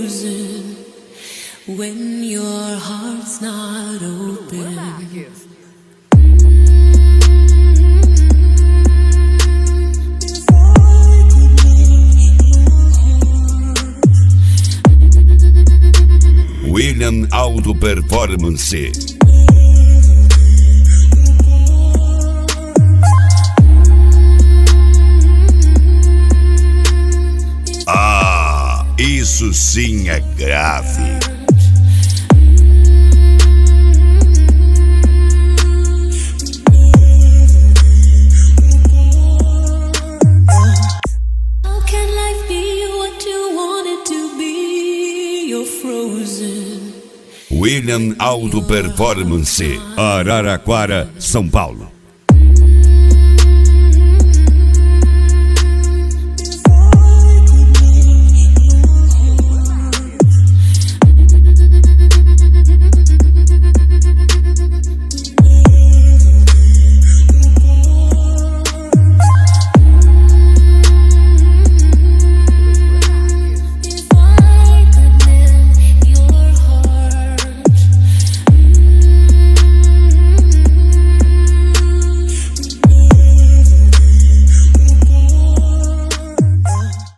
frozen when your heart's not open. William Auto Performance. Ah, isso sim é grave. William Auto Performance, Araraquara, São Paulo.